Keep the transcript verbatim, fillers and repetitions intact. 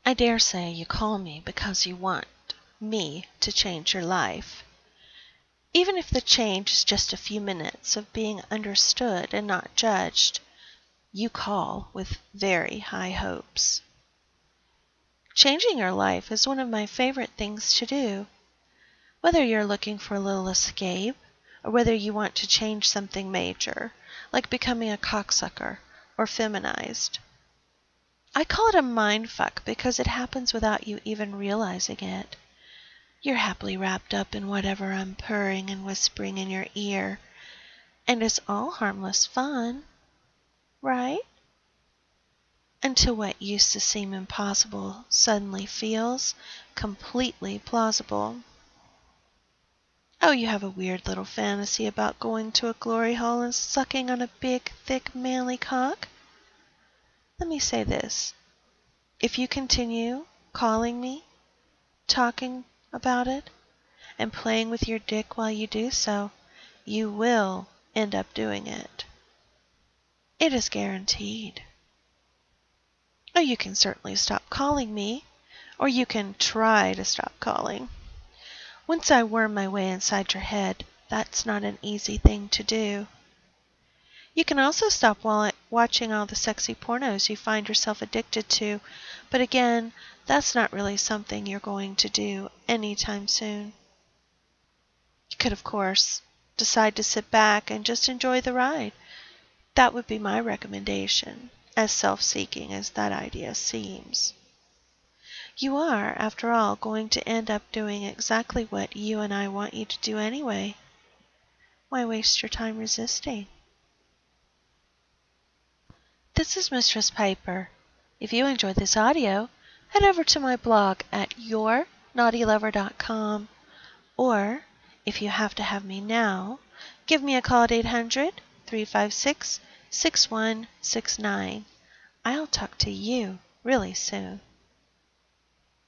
I dare say you call me because you want me to change your life. Even if the change is just a few minutes of being understood and not judged, you call with very high hopes. Changing your life is one of my favorite things to do. Whether you're looking for a little escape, or whether you want to change something major, like becoming a cocksucker or feminized. I call it a mindfuck because it happens without you even realizing it. You're happily wrapped up in whatever I'm purring and whispering in your ear, and it's all harmless fun, right? Until what used to seem impossible suddenly feels completely plausible. Oh, you have a weird little fantasy about going to a glory hole and sucking on a big, thick, manly cock? Let me say this. If you continue calling me, talking about it, and playing with your dick while you do so, you will end up doing it. It is guaranteed. Oh, you can certainly stop calling me, or you can try to stop calling. Once I worm my way inside your head, that's not an easy thing to do. You can also stop while watching all the sexy pornos you find yourself addicted to, but again, that's not really something you're going to do anytime soon. You could, of course, decide to sit back and just enjoy the ride. That would be my recommendation, as self-seeking as that idea seems. You are, after all, going to end up doing exactly what you and I want you to do anyway. Why waste your time resisting? This is Mistress Piper. If you enjoyed this audio, head over to my blog at your naughty lover dot com, or, if you have to have me now, give me a call at eight hundred, three five six, six one six nine. I'll talk to you really soon.